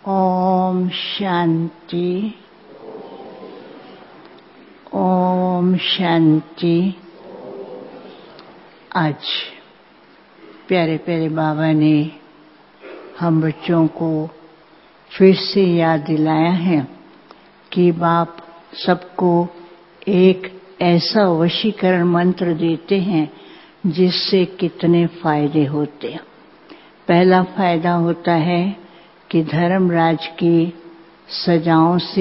ओम शांति। ओम शांति। आज प्यारे प्यारे बाबा ने हम बच्चों को फिर से याद दिलाया है कि बाप सबको एक ऐसा वशीकरण मंत्र देते हैं जिससे कितने फायदे होते हैं। पहला फायदा होता है कि धर्मराज की सजाओं से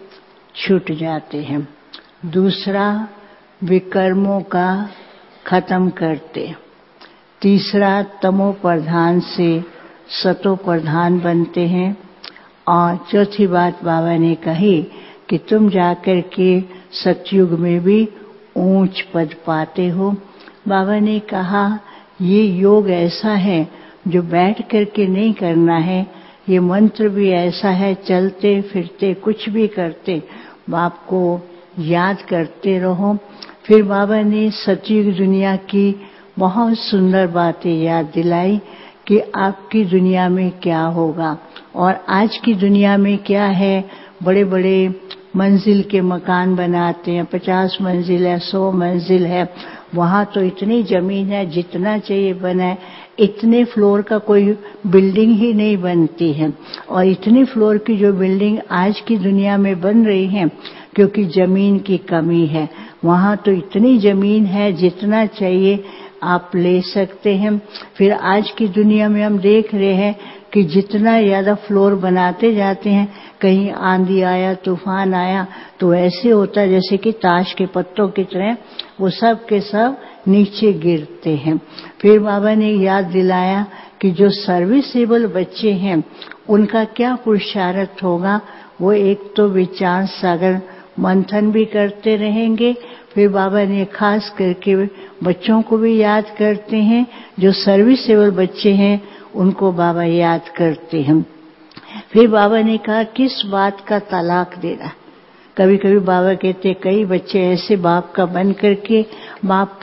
छूट जाते हैं। दूसरा, विकर्मों का खत्म करते। तीसरा, तमो प्रधान से सतो प्रधान बनते हैं। और चौथी बात बाबा ने कही कि तुम जाकर के सतयुग में भी ऊंच पद पाते हो। बाबा ने कहा ये योग ऐसा है जो बैठ करके नहीं करना है, ये मंत्र भी ऐसा है चलते फिरते कुछ भी करते बाप को याद करते रहो। फिर बाबा ने सतयुग दुनिया की बहुत सुंदर बातें याद दिलाई कि आपकी दुनिया में क्या होगा और आज की दुनिया में क्या है। बड़े बड़े मंजिल के मकान बनाते हैं, 50 मंजिल है, 100 मंजिल है। वहां तो इतनी जमीन है जितना चाहिए बनाए, इतने फ्लोर का कोई बिल्डिंग ही नहीं बनती है। और इतनी फ्लोर की जो बिल्डिंग आज की दुनिया में बन रही है क्योंकि जमीन की कमी है। वहां तो इतनी जमीन है जितना चाहिए आप ले सकते हैं। फिर आज की दुनिया में हम देख रहे हैं कि जितना ज्यादा फ्लोर बनाते जाते हैं, कहीं आंधी आया, तूफान आया तो ऐसे होता है जैसे कि ताश के पत्तों की तरह वो सब के सब नीचे गिरते हैं। फिर बाबा ने याद दिलाया कि जो सर्विसेबल बच्चे हैं उनका क्या पुरुषार्थ होगा। वो एक तो विचार सागर मंथन भी करते रहेंगे। फिर बाबा ने खास करके बच्चों को भी याद करते हैं, जो सर्विसेबल बच्चे हैं उनको बाबा याद करते हैं। फिर बाबा ने कहा किस बात का तलाक देना। कभी कभी बाबा कहते कई बच्चे ऐसे बाप का बन करके बाप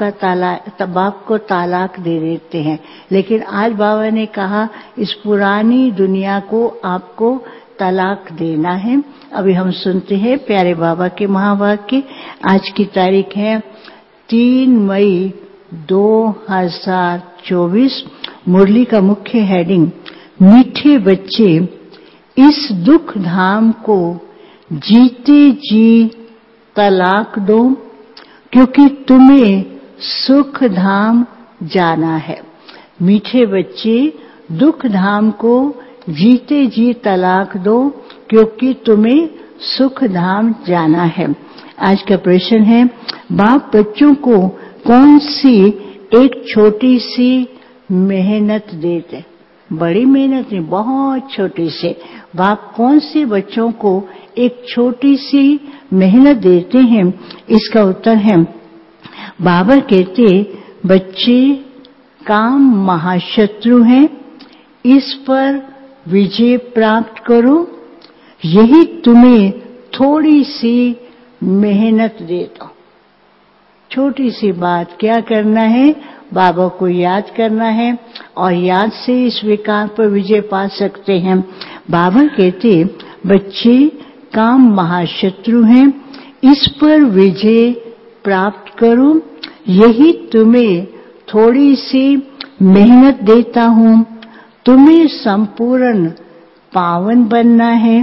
को तालाक दे देते हैं। लेकिन आज बाबा ने कहा इस पुरानी दुनिया को आपको तलाक देना है। अभी हम सुनते हैं प्यारे बाबा के महावाक्य। आज की तारीख है 3 मई 2024। मुरली का मुख्य हेडिंग, मीठे बच्चे इस दुख धाम को जीते जी तलाक दो क्योंकि तुम्हें सुख धाम जाना है। मीठे बच्चे दुख धाम को जीते जी तलाक दो क्योंकि तुम्हें सुख धाम जाना है। आज का प्रश्न है, बाप बच्चों को कौन सी एक छोटी सी मेहनत देते? बड़ी मेहनत नहीं, बहुत छोटी सी। बाप कौन सी बच्चों को एक छोटी सी मेहनत देते हैं? इसका उत्तर है, बाबा कहते बच्चे काम महाशत्रु हैं, इस पर विजय प्राप्त करो। यही तुम्हें थोड़ी सी मेहनत देता हूं। छोटी सी बात, क्या करना है? बाबा को याद करना है और याद से इस विकार पर विजय पा सकते हैं। बाबा कहते बच्चे काम महाशत्रु हैं, इस पर विजय प्राप्त करो। यही तुम्हें थोड़ी सी मेहनत देता हूं। तुम्हें संपूर्ण पावन बनना है।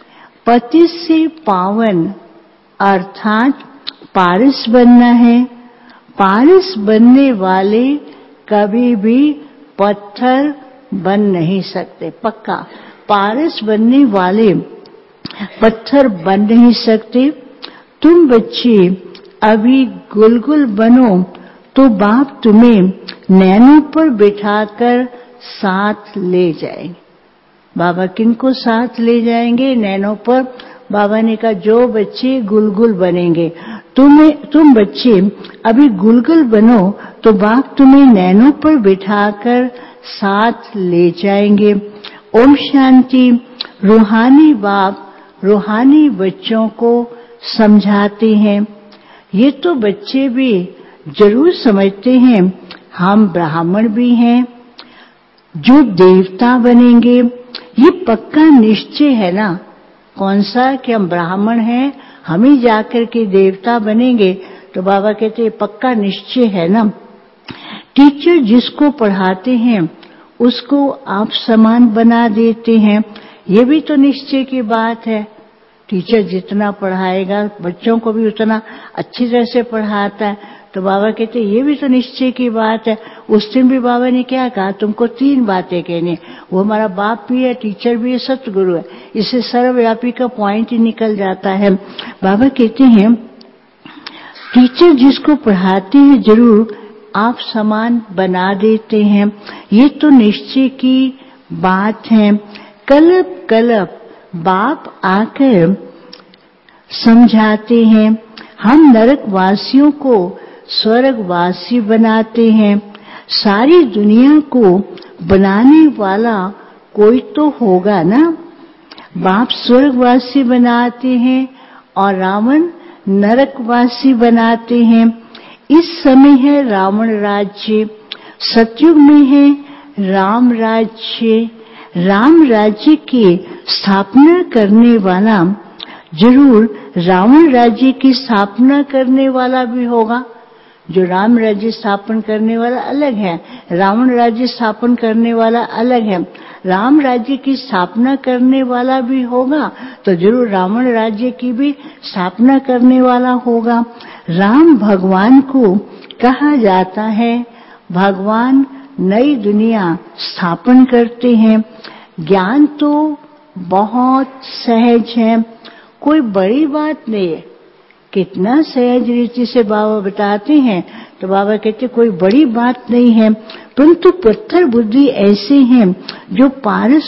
पति से पावन अर्थात पारस बनना है। पारस बनने वाले कभी भी पत्थर बन नहीं सकते। पक्का पारस बनने वाले पत्थर बन नहीं सकते। तुम बच्चे अभी गुलगुल बनो तो बाप तुम्हें नैनों पर बिठाकर साथ ले जाएंगे। बाबा किनको साथ ले जाएंगे? नैनों पर। बाबा ने कहा जो बच्चे गुलगुल बनेंगे, तुम बच्चे अभी गुलगुल बनो तो बाप तुम्हें नैनों पर बिठाकर साथ ले जाएंगे। ओम शांति। रूहानी बाप रूहानी बच्चों को समझाते हैं। ये तो बच्चे भी जरूर समझते हैं हम ब्राह्मण भी हैं जो देवता बनेंगे। ये पक्का निश्चय है ना। कौन सा कि हम ब्राह्मण हैं, हम ही जाकर के देवता बनेंगे। तो बाबा कहते हैं पक्का निश्चय है ना। टीचर जिसको पढ़ाते हैं उसको आप समान बना देते हैं, ये भी तो निश्चय की बात है। टीचर जितना पढ़ाएगा बच्चों को भी उतना अच्छी तरह से पढ़ाता है। तो बाबा कहते ये भी तो निश्चय की बात है। उस दिन भी बाबा ने क्या कहा, तुमको 3 बातें कहनी। वो हमारा बाप भी है, टीचर भी है, सतगुरु है। इससे सर्वव्यापी का पॉइंट ही निकल जाता है। बाबा कहते हैं टीचर जिसको पढ़ाते हैं जरूर आप समान बना देते हैं, ये तो निश्चय की बात है। कल्प कल्प बाप आकर समझाते हैं, हम नरकवासियों को स्वर्गवासी बनाते हैं। सारी दुनिया को बनाने वाला कोई तो होगा ना। बाप स्वर्गवासी बनाते हैं और रावण नरकवासी बनाते हैं। इस समय है रावण राज्य, सतयुग में है राम राज्य। राम राज्य की स्थापना करने वाला जरूर रावण राज्य की स्थापना करने वाला भी होगा। जो राम राज्य स्थापन करने वाला अलग है, रावण राज्य स्थापन करने वाला अलग है। राम राज्य की स्थापना करने वाला भी होगा तो जरूर रावण राज्य की भी स्थापना करने वाला होगा। राम भगवान को कहा जाता है, भगवान नई दुनिया स्थापन करते हैं। ज्ञान तो बहुत सहज है, कोई बड़ी बात नहीं है। कितना सहज रीति से बाबा बताते हैं। तो बाबा कहते कोई बड़ी बात नहीं है, परंतु पत्थर बुद्धि ऐसे हैं जो पारस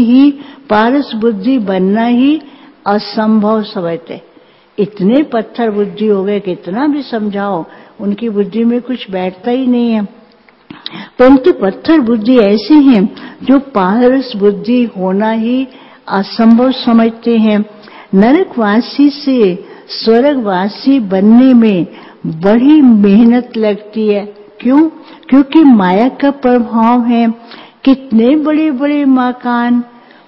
बुद्धि बनना ही असंभव समझते। इतने पत्थर बुद्धि हो गए, कितना भी समझाओ उनकी बुद्धि में कुछ बैठता ही नहीं है। परंतु पत्थर बुद्धि ऐसे हैं जो पारस बुद्धि होना ही असंभव समझते हैं। नरकवासी से स्वर्गवासी बनने में बड़ी मेहनत लगती है। क्यों? क्योंकि माया का प्रभाव है। कितने बड़े बड़े मकान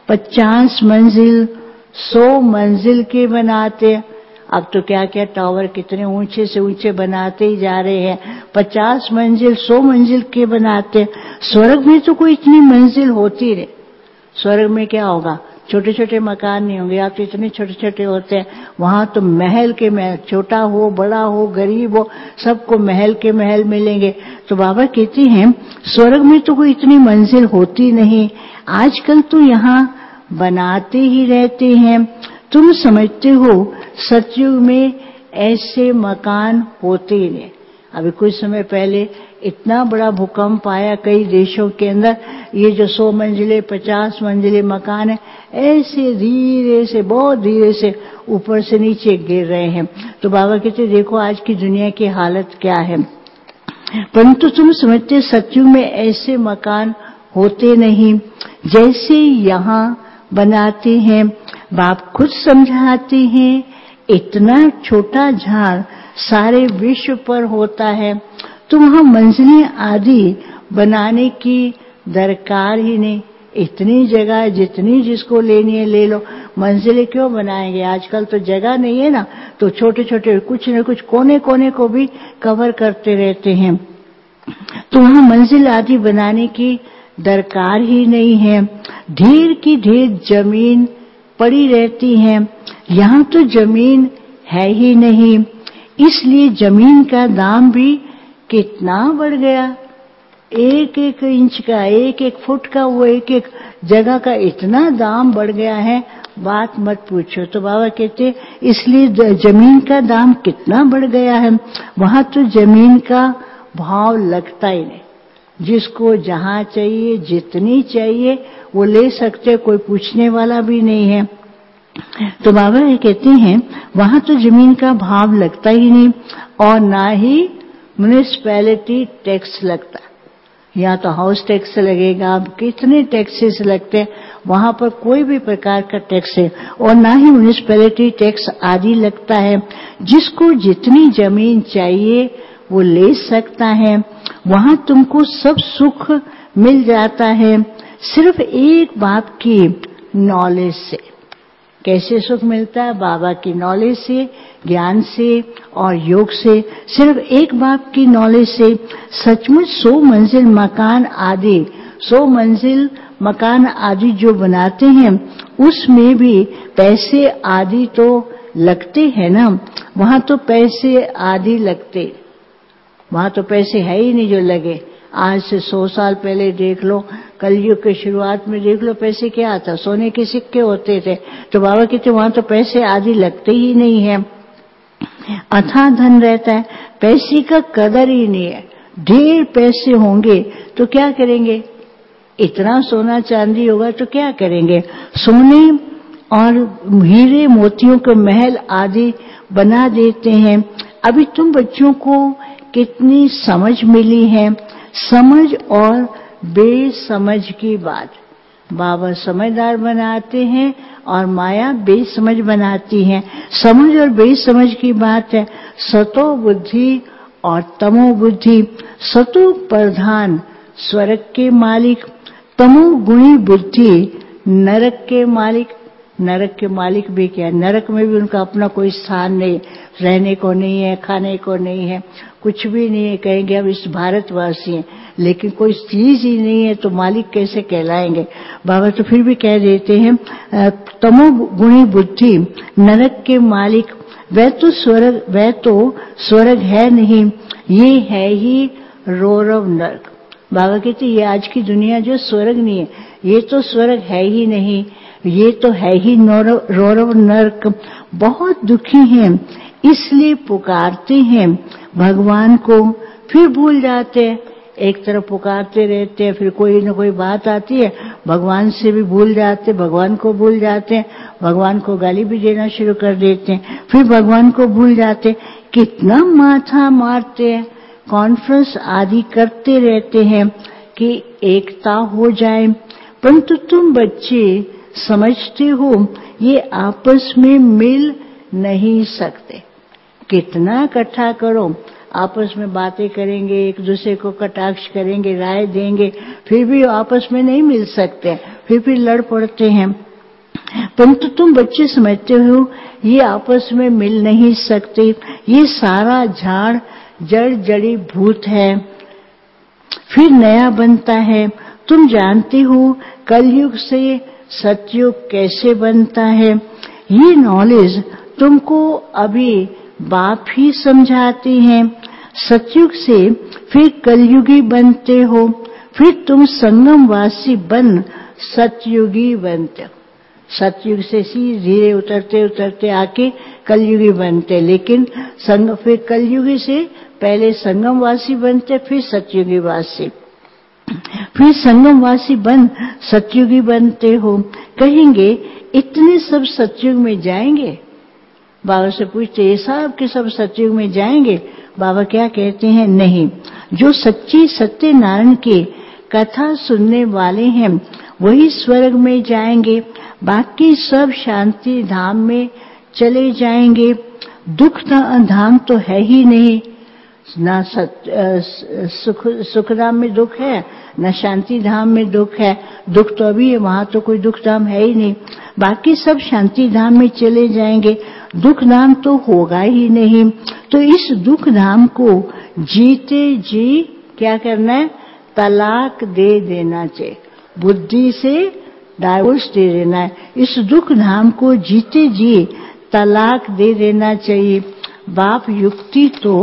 50 मंजिल 100 मंजिल के बनाते। अब तो क्या क्या टावर कितने ऊंचे से ऊंचे बनाते ही जा रहे हैं। 50 मंजिल 100 मंजिल के बनाते। स्वर्ग में तो कोई इतनी मंजिल होती नहीं। स्वर्ग में क्या होगा, छोटे छोटे मकान नहीं होंगे। आप तो इतने छोटे छोटे होते हैं। वहां तो महल के महल, छोटा हो बड़ा हो गरीब हो सबको महल के महल मिलेंगे। तो बाबा कहते हैं स्वर्ग में तो कोई इतनी मंजिल होती नहीं। आजकल तो यहाँ बनाते ही रहते हैं। तुम समझते हो सतयुग में ऐसे मकान होते ही नहीं। अभी कुछ समय पहले इतना बड़ा भूकंप आया कई देशों के अंदर। ये जो 100 मंजिले 50 मंजिले मकान है ऐसे धीरे से बहुत धीरे से ऊपर से नीचे गिर रहे हैं। तो बाबा कहते देखो आज की दुनिया की हालत क्या है। परंतु तुम समझते सतयुग में ऐसे मकान होते नहीं जैसे यहाँ बनाते हैं। बाप खुद समझाते हैं इतना छोटा झाड़ सारे विश्व पर होता है, तो वहां मंजिलें आदि बनाने की दरकार ही नहीं। इतनी जगह जितनी जिसको लेनी है ले लो, मंजिलें क्यों बनाएंगे। आजकल तो जगह नहीं है ना, तो छोटे छोटे कुछ न कुछ कोने कोने को भी कवर करते रहते हैं। तो वहां मंजिल आदि बनाने की दरकार ही नहीं है। ढेर की ढेर जमीन पड़ी रहती है। यहाँ तो जमीन है ही नहीं, इसलिए जमीन का दाम भी कितना बढ़ गया। एक एक इंच का, एक एक फुट का, वो एक एक जगह का इतना दाम बढ़ गया है, बात मत पूछो। तो बाबा कहते इसलिए जमीन का दाम कितना बढ़ गया है। वहां तो जमीन का भाव लगता ही नहीं। जिसको जहां चाहिए जितनी चाहिए वो ले सकते, कोई पूछने वाला भी नहीं है। तो बाबा ये कहते हैं वहां तो जमीन का भाव लगता ही नहीं और ना ही म्युनिसिपैलिटी टैक्स लगता। यहाँ तो हाउस टैक्स लगेगा, कितने टैक्सेस लगते हैं। वहां पर कोई भी प्रकार का टैक्स है और ना ही म्युनिसिपैलिटी टैक्स आदि लगता है। जिसको जितनी जमीन चाहिए वो ले सकता है। वहां तुमको सब सुख मिल जाता है। सिर्फ एक बाप की नॉलेज से। कैसे सुख मिलता है? बाबा की नॉलेज से, ज्ञान से और योग से। सिर्फ एक बाप की नॉलेज से सचमुच 100 मंजिल मकान आदि 100 मंजिल मकान आदि जो बनाते हैं उसमें भी पैसे आदि तो लगते हैं ना। वहां तो पैसे आदि लगते, वहां तो पैसे है ही नहीं जो लगे। आज से 100 साल पहले देख लो, कलयुग के शुरुआत में देख लो, पैसे क्या था? सोने के सिक्के होते थे। तो बाबा कहते वहां तो पैसे आदि लगते ही नहीं है। अथाह धन रहता है, पैसे का कदर ही नहीं है। ढेर पैसे होंगे तो क्या करेंगे? इतना सोना चांदी होगा तो क्या करेंगे? सोने और हीरे मोतियों के महल आदि बना देते हैं। अभी तुम बच्चों को कितनी समझ मिली है, समझ और बेसमझ की बात। बाबा समझदार बनाते हैं और माया बेसमझ बनाती है। समझ और बेसमझ की बात है। सतो बुद्धि और तमो बुद्धि। सतो प्रधान स्वर्ग के मालिक, तमो गुणी बुद्धि नरक के मालिक। नरक के मालिक भी क्या है? नरक में भी उनका अपना कोई स्थान नहीं, रहने को नहीं है, खाने को नहीं है, कुछ भी नहीं है। कहेंगे अब इस भारतवासी हैं, लेकिन कोई चीज ही नहीं है तो मालिक कैसे कहलाएंगे? बाबा तो फिर भी कह देते हैं तमो गुणी बुद्धि नरक के मालिक। वह तो स्वर्ग है नहीं, ये है ही रौरव नरक। बाबा कहते ये आज की दुनिया जो स्वर्ग नहीं है, ये तो स्वर्ग है ही नहीं, ये तो है ही रौरव नरक। बहुत दुखी हैं, इसलिए पुकारते हैं भगवान को, फिर भूल जाते हैं। एक तरफ पुकारते रहते हैं, फिर कोई न कोई बात आती है, भगवान से भी भूल जाते, भगवान को भूल जाते हैं, भगवान को गाली भी देना शुरू कर देते हैं, फिर भगवान को भूल जाते। कितना माथा मारते हैं, कॉन्फ्रेंस आदि करते रहते हैं कि एकता हो जाए, परंतु तुम बच्चे समझते हो ये आपस में मिल नहीं सकते। कितना इकट्ठा करो, आपस में बातें करेंगे, एक दूसरे को कटाक्ष करेंगे, राय देंगे, फिर भी आपस में नहीं मिल सकते, फिर लड़ पड़ते हैं। परंतु तुम बच्चे समझते हो ये आपस में मिल नहीं सकते, ये सारा झाड़ जड़ जड़ी भूत है, फिर नया बनता है। तुम जानते हो कलयुग से सतयुग कैसे बनता है। ये नॉलेज तुमको अभी बाप ही समझाते हैं। सतयुग से फिर कलयुगी बनते हो, फिर तुम संगमवासी बन सतयुगी बनते हो। सतयुग से धीरे उतरते उतरते आके कलयुगी बनते, लेकिन फिर कलयुगी से पहले संगमवासी बनते, फिर सतयुगी वासी, फिर संगमवासी बन सतयुगी बनते हो। कहेंगे इतने सब सतयुग में जाएंगे? बाबा से पूछते ये सब के सब सतयुग में जाएंगे? बाबा क्या कहते हैं? नहीं, जो सच्ची सत्यनारायण की कथा सुनने वाले हैं वही स्वर्ग में जाएंगे, बाकी सब शांति धाम में चले जाएंगे। दुख धाम तो है ही नहीं, ना सुख धाम में दुख है, न शांति धाम में दुख है। दुख तो अभी है, वहां तो कोई दुख धाम है ही नहीं। बाकी सब शांति धाम में चले जाएंगे, दुख धाम तो होगा ही नहीं। तो इस दुख धाम को जीते जी क्या करना है? तलाक दे देना चाहिए, बुद्धि से डाइवोर्स दे देना है। इस दुख धाम को जीते जी तलाक दे देना चाहिए। बाप युक्ति तो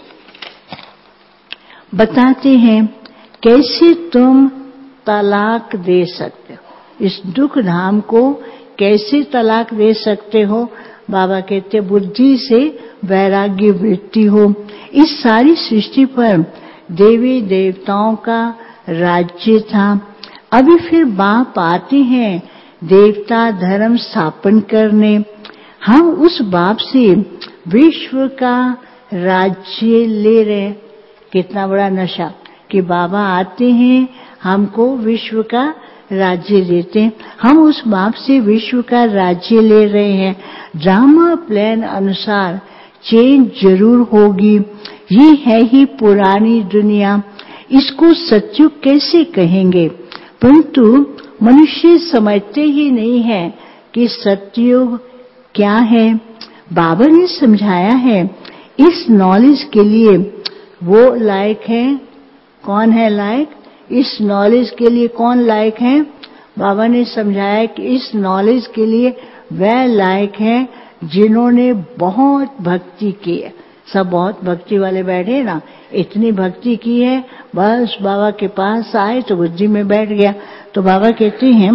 बताते हैं कैसे तुम तलाक दे सकते हो, इस दुख धाम को कैसे तलाक दे सकते हो। बाबा कहते बुद्धि से वैराग्य वृत्ति हो। इस सारी सृष्टि पर देवी देवताओं का राज्य था, अभी फिर बाप आते हैं देवता धर्म स्थापन करने। हम उस बाप से विश्व का राज्य ले रहे। कितना बड़ा नशा कि बाबा आते हैं हमको विश्व का राज्य देते हैं, हम उस बाप से विश्व का राज्य ले रहे हैं। ड्रामा प्लान अनुसार चेंज जरूर होगी, ये है ही पुरानी दुनिया, इसको सतयुग कैसे कहेंगे? परंतु मनुष्य समझते ही नहीं है कि सतयुग क्या है। बाबा ने समझाया है इस नॉलेज के लिए वो लायक है। कौन है लायक? इस नॉलेज के लिए कौन लायक है? बाबा ने समझाया कि इस नॉलेज के लिए वह लायक है जिन्होंने बहुत भक्ति की है। सब बहुत भक्ति वाले बैठे ना, इतनी भक्ति की है, बस बाबा के पास आए तो बुद्धि में बैठ गया। तो बाबा कहते हैं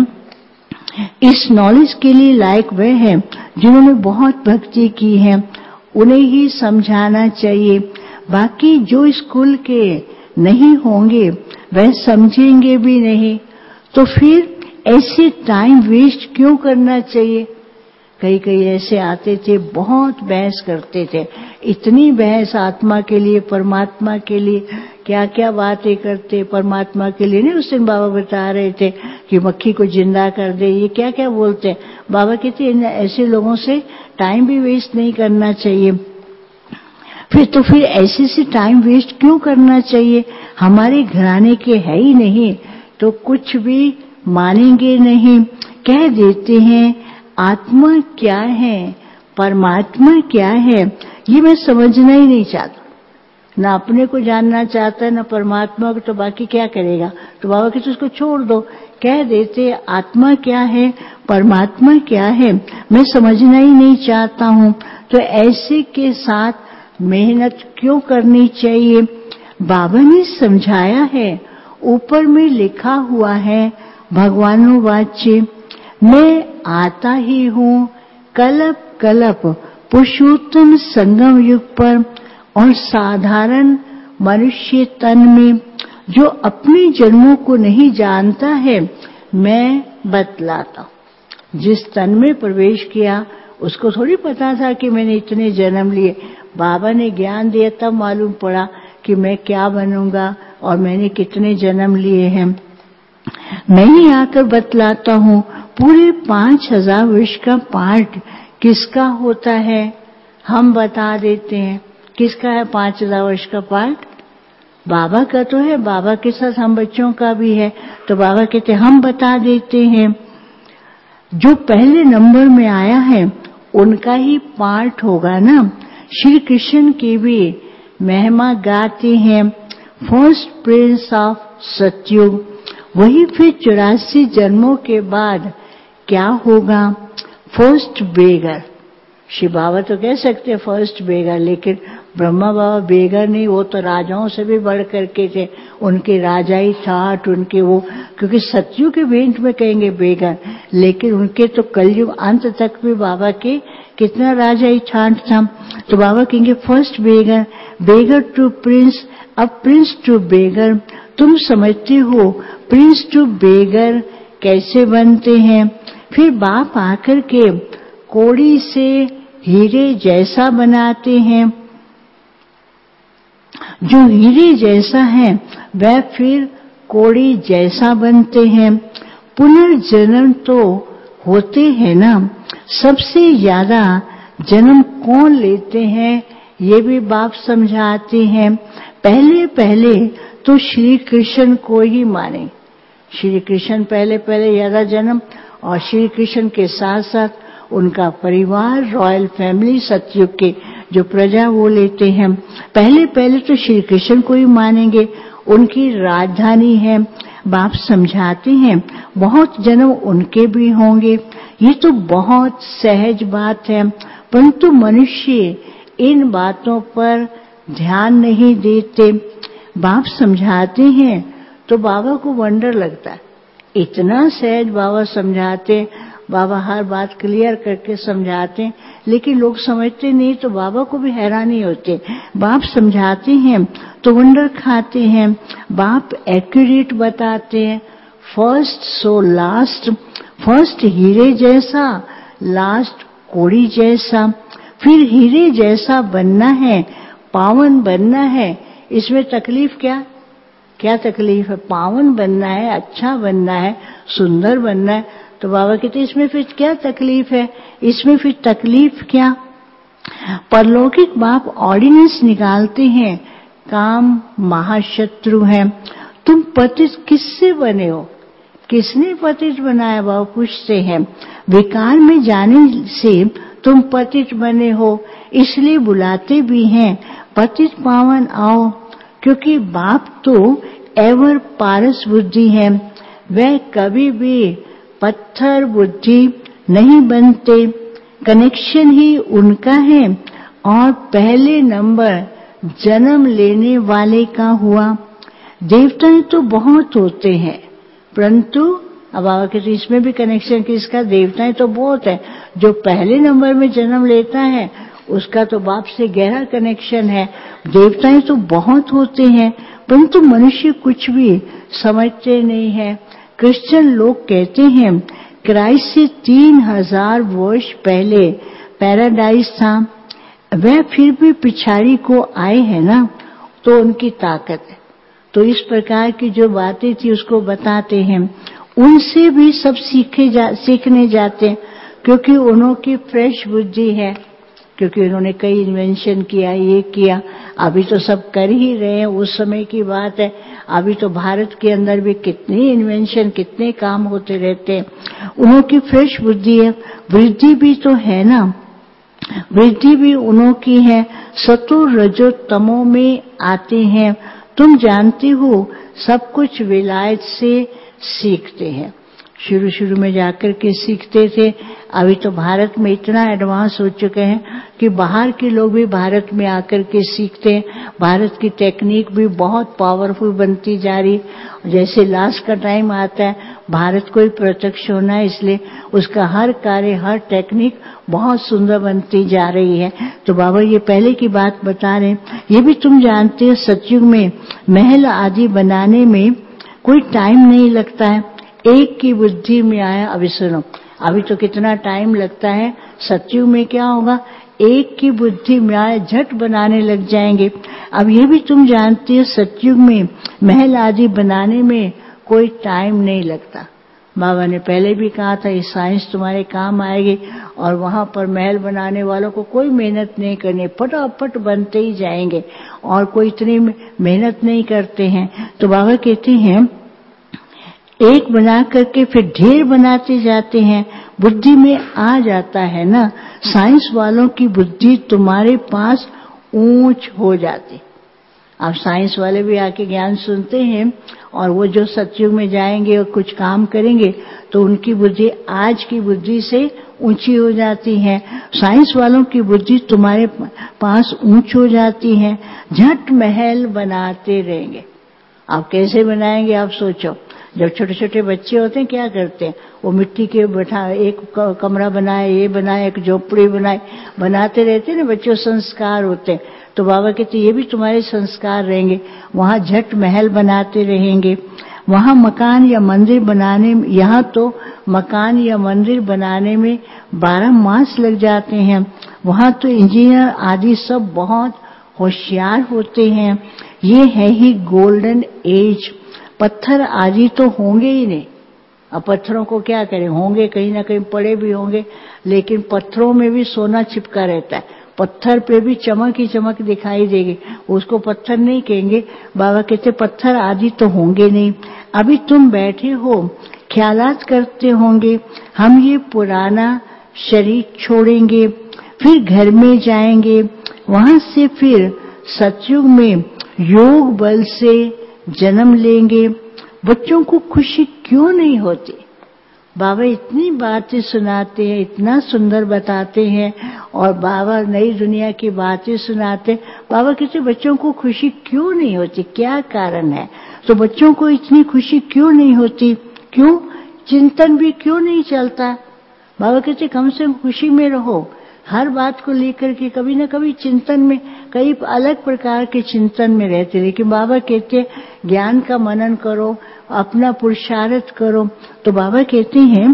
इस नॉलेज के लिए लायक वे हैं जिन्होंने बहुत भक्ति की है, उन्हें ही समझाना चाहिए। बाकी जो स्कूल के नहीं होंगे वह समझेंगे भी नहीं, तो फिर ऐसे टाइम वेस्ट क्यों करना चाहिए। कई ऐसे आते थे, बहुत बहस करते थे, इतनी बहस आत्मा के लिए, परमात्मा के लिए, क्या क्या बातें करते। परमात्मा के लिए नहीं, उस दिन बाबा बता रहे थे कि मक्खी को जिंदा कर दे, ये क्या क्या बोलते हैं। बाबा कहते हैं ऐसे लोगों से टाइम भी वेस्ट नहीं करना चाहिए। फिर ऐसे से टाइम वेस्ट क्यों करना चाहिए। हमारे घराने के है ही नहीं तो कुछ भी मानेंगे नहीं। कह देते हैं आत्मा क्या है, परमात्मा क्या है, ये मैं समझना ही नहीं चाहता। ना अपने को जानना चाहता है ना परमात्मा को, तो बाकी क्या करेगा। तो बाबा कहते उसको छोड़ दो। कह देते आत्मा क्या है, परमात्मा क्या है, मैं समझना ही नहीं चाहता हूँ। तो ऐसे के साथ मेहनत क्यों करनी चाहिए। बाबा ने समझाया है, ऊपर में लिखा हुआ है भगवानुवाच्य, मैं आता ही हूँ कल्प कल्प पुरुषोत्तम संगम युग पर और साधारण मनुष्य तन में। जो अपने जन्मों को नहीं जानता है मैं बतलाता हूँ। जिस तन में प्रवेश किया उसको थोड़ी पता था कि मैंने इतने जन्म लिए। बाबा ने ज्ञान दिया तब मालूम पड़ा कि मैं क्या बनूंगा और मैंने कितने जन्म लिए हैं। मैं ही आकर बतलाता हूँ। पूरे 5000 वर्ष का पाठ किसका होता है, हम बता देते हैं। किसका है 5000 वर्ष का पाठ? बाबा का तो है, बाबा के साथ हम बच्चों का भी है। तो बाबा कहते हम बता देते हैं। जो पहले नंबर में आया है उनका ही पाठ होगा ना। श्री कृष्ण की भी महिमा गाते हैं, फर्स्ट प्रिंस ऑफ सतयुग। वही फिर 84 जन्मों के बाद क्या होगा, फर्स्ट बेगर। शिव बाबा तो कह सकते हैं फर्स्ट बेगर, लेकिन ब्रह्मा बाबा बेगर नहीं, वो तो राजाओं से भी बढ़ करके थे। उनके राजाई ठाठ, उनके वो, क्योंकि सतयुग के भेंट में कहेंगे बेगर, लेकिन उनके तो कलयुग अंत तक भी बाबा के कितना राजाई ठाठ था। तो बाबा कहेंगे first beggar, beggar to prince, अब प्रिंस टू बेगर। तुम समझते हो प्रिंस टू बेगर कैसे बनते हैं। फिर बाप आकर के कोड़ी से हीरे जैसा बनाते हैं। जो हीरे जैसा है वह फिर कोड़ी जैसा बनते हैं। पुनर्जन्म तो होते हैं ना। सबसे ज्यादा जन्म कौन लेते हैं ये भी बाप समझाते हैं। पहले पहले तो श्री कृष्ण को ही माने। श्री कृष्ण पहले ज्यादा जन्म, और श्री कृष्ण के साथ साथ उनका परिवार, रॉयल फैमिली, सतयुग के जो प्रजा वो लेते हैं। पहले तो श्री कृष्ण को ही मानेंगे, उनकी राजधानी है। बाप समझाते हैं बहुत जन्म उनके भी होंगे। ये तो बहुत सहज बात है, परंतु मनुष्य इन बातों पर ध्यान नहीं देते। बाप समझाते हैं तो बाबा को वंडर लगता है, इतना सहज बाबा समझाते। बाबा हर बात क्लियर करके समझाते हैं, लेकिन लोग समझते नहीं तो बाबा को भी हैरानी होती। बाप समझाते हैं तो वंडर खाते हैं। बाप एक्यूरेट बताते हैं, फर्स्ट सो लास्ट, फर्स्ट हीरे जैसा, लास्ट कोड़ी जैसा। फिर हीरे जैसा बनना है, पावन बनना है। इसमें तकलीफ क्या तकलीफ है। पावन बनना है, अच्छा बनना है, सुंदर बनना है। तो बाबा कहते इसमें फिर क्या तकलीफ है, इसमें फिर तकलीफ क्या। परलौकिक बाप ऑर्डिनेंस निकालते हैं, काम महाशत्रु है। तुम पतित किससे बने हो, किसने पतित बनाया? बाबा पूछते हैं। विकार में जाने से तुम पतित बने हो, इसलिए बुलाते भी हैं पतित पावन आओ। क्योंकि बाप तो एवर पारस बुद्धि है, वह कभी भी पत्थर बुद्धि नहीं बनते। कनेक्शन ही उनका है और पहले नंबर जन्म लेने वाले का हुआ। देवताएं तो बहुत होते हैं, परंतु अब बाबा के इसमें भी कनेक्शन किसका? देवताएं तो बहुत है। जो पहले नंबर में जन्म लेता है उसका तो बाप से गहरा कनेक्शन है। देवताएं तो बहुत होते हैं, परंतु मनुष्य कुछ भी समझते नहीं है। क्रिश्चियन लोग कहते हैं क्राइस्ट से 3000 वर्ष पहले पैराडाइज था, वह फिर भी पिछाड़ी को आए हैं ना, तो उनकी ताकत है। तो इस प्रकार की जो बातें थी उसको बताते हैं। उनसे भी सब सीखने जाते हैं, क्योंकि उन्होंने फ्रेश बुद्धि है, क्योंकि उन्होंने कई इन्वेंशन किया, ये किया। अभी तो सब कर ही रहे हैं, उस समय की बात है। अभी तो भारत के अंदर भी कितने इन्वेंशन, कितने काम होते रहते हैं। उन्होंने फ्रेश बुद्धि है। वृद्धि भी तो है ना, वृद्धि भी उन्होंने है। सतो रजो तमो में आते हैं। तुम जानती हो सब कुछ विलायत से सीखते हैं। शुरू में जाकर के सीखते थे। अभी तो भारत में इतना एडवांस हो चुके हैं कि बाहर के लोग भी भारत में आकर के सीखते हैं। भारत की टेक्निक भी बहुत पावरफुल बनती जा रही। जैसे लास्ट का टाइम आता है, भारत को ही प्रत्यक्ष होना है, इसलिए उसका हर कार्य, हर टेक्निक बहुत सुंदर बनती जा रही है। तो बाबा ये पहले की बात बता रहे हैं। ये भी तुम जानते हो सतयुग में महल आदि बनाने में कोई टाइम नहीं लगता है। एक की बुद्धि में आया। अभी सुनो, अभी तो कितना टाइम लगता है। सतयुग में क्या होगा? एक की बुद्धि में आया, झट बनाने लग जाएंगे। अब ये भी तुम जानते हो सतयुग में महल आदि बनाने में कोई टाइम नहीं लगता। बाबा ने पहले भी कहा था ये साइंस तुम्हारे काम आएगी, और वहां पर महल बनाने वालों को कोई मेहनत नहीं करनी, फटाफट बनते ही जाएंगे, और कोई इतनी मेहनत नहीं करते हैं। तो बाबा कहते हैं एक बना करके फिर ढेर बनाते जाते हैं, बुद्धि में आ जाता है ना। साइंस वालों की बुद्धि तुम्हारे पास ऊंच हो जाती। अब साइंस वाले भी आके ज्ञान सुनते हैं, और वो जो सतयुग में जाएंगे और कुछ काम करेंगे तो उनकी बुद्धि आज की बुद्धि से ऊंची हो जाती है। साइंस वालों की बुद्धि तुम्हारे पास ऊंच हो जाती है, झट महल बनाते रहेंगे। आप कैसे बनाएंगे? आप सोचो। जब छोटे छोटे बच्चे होते हैं क्या करते हैं? वो मिट्टी के बैठा एक कमरा बनाए, ये बनाए, एक झोपड़ी बनाए, बनाते रहते हैं ना। बच्चों संस्कार होते हैं। तो बाबा कहते ये भी तुम्हारे संस्कार रहेंगे। वहां झट महल बनाते रहेंगे। वहां मकान या मंदिर बनाने, यहाँ तो मकान या मंदिर बनाने में 12 मास लग जाते हैं। वहां तो इंजीनियर आदि सब बहुत होशियार होते हैं। ये है ही गोल्डन एज। पत्थर आदि तो होंगे ही नहीं। अब पत्थरों को क्या करें? होंगे, कहीं ना कहीं पड़े भी होंगे, लेकिन पत्थरों में भी सोना चिपका रहता है। पत्थर पे भी चमक ही चमक दिखाई देगी, उसको पत्थर नहीं कहेंगे। बाबा कहते पत्थर आदि तो होंगे नहीं। अभी तुम बैठे हो, ख्यालात करते होंगे हम ये पुराना शरीर छोड़ेंगे, फिर घर में जाएंगे, वहां से फिर सतयुग में योग बल से जन्म लेंगे। बच्चों को खुशी क्यों नहीं होती? बाबा इतनी बातें सुनाते हैं, इतना सुंदर बताते हैं, और बाबा नई दुनिया की बातें सुनाते। बाबा कहते बच्चों को खुशी क्यों नहीं होती? क्या कारण है? तो बच्चों को इतनी खुशी क्यों नहीं होती? क्यों? चिंतन भी क्यों नहीं चलता? बाबा कहते कम से कम खुशी में रहो। हर बात को लेकर के कभी न कभी चिंतन में, कई अलग प्रकार के चिंतन में रहते। लेकिन बाबा कहते ज्ञान का मनन करो, अपना पुरुषार्थ करो। तो बाबा कहते हैं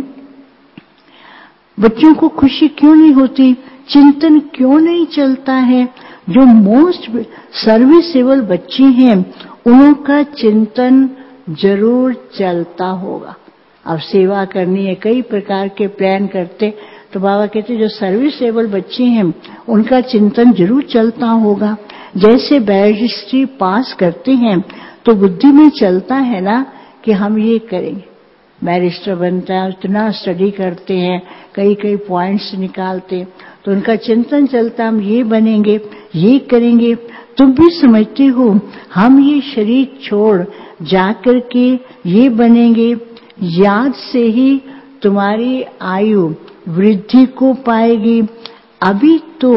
बच्चों को खुशी क्यों नहीं होती? चिंतन क्यों नहीं चलता है? जो मोस्ट सर्विसेबल बच्चे हैं उनका चिंतन जरूर चलता होगा। अब सेवा करनी है, कई प्रकार के प्लान करते। तो बाबा कहते जो सर्विसेबल बच्चे हैं उनका चिंतन जरूर चलता होगा। जैसे बैरिस्ट्री पास करते हैं तो बुद्धि में चलता है ना कि हम ये करेंगे, बैरिस्टर बनता है, इतना स्टडी करते हैं, कई कई पॉइंट्स निकालते, तो उनका चिंतन चलता हम ये बनेंगे, ये करेंगे। तुम भी समझते हो हम ये शरीर छोड़ जाकर के ये बनेंगे, याद से ही तुम्हारी आयु वृद्धि को पाएगी। अभी तो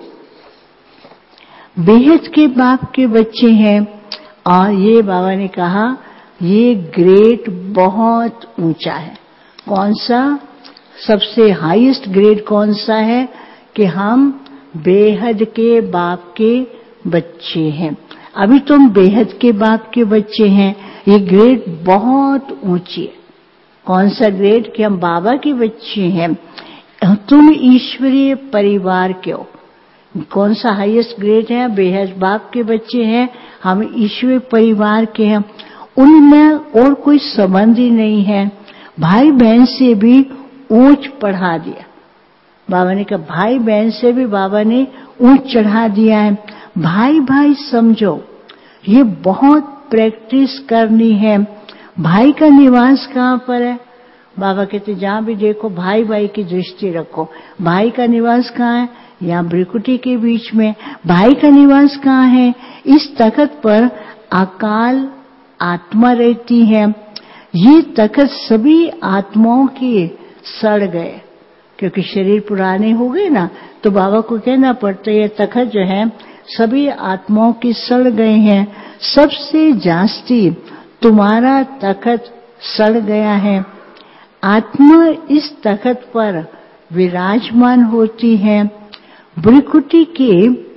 बेहद के बाप के बच्चे हैं। और ये बाबा ने कहा ये ग्रेड बहुत ऊंचा है। कौन सा सबसे हाईएस्ट ग्रेड कौन सा है कि हम बेहद के बाप के बच्चे हैं। अभी तुम बेहद के बाप के बच्चे हैं, ये ग्रेड बहुत ऊंची है। कौन सा ग्रेड कि हम बाबा के बच्चे हैं, तुम ईश्वरीय परिवार के हो। कौन सा हाईएस्ट ग्रेड है, बेहद बाप के बच्चे हैं, हम ईश्वरीय परिवार के हैं। उनमें और कोई संबंध ही नहीं है। भाई बहन से भी ऊंच पढ़ा दिया बाबा ने कहा, भाई बहन से भी बाबा ने ऊंच चढ़ा दिया है। भाई भाई समझो, ये बहुत प्रैक्टिस करनी है। भाई का निवास कहाँ पर है? बाबा कहते जहां भी देखो भाई भाई की दृष्टि रखो। भाई का निवास कहाँ है? यहाँ भ्रिकुटी के बीच में। भाई का निवास कहाँ है? इस तख्त पर अकाल आत्मा रहती है। ये तख्त सभी आत्माओं के सड़ गए, क्योंकि शरीर पुराने हो गए ना, तो बाबा को कहना पड़ता है ये तख्त जो है सभी आत्माओं की सड़ गए हैं। सबसे जास्ती तुम्हारा तख्त सड़ गया है। आत्मा इस तख्त पर विराजमान होती है। भ्रिकुटी के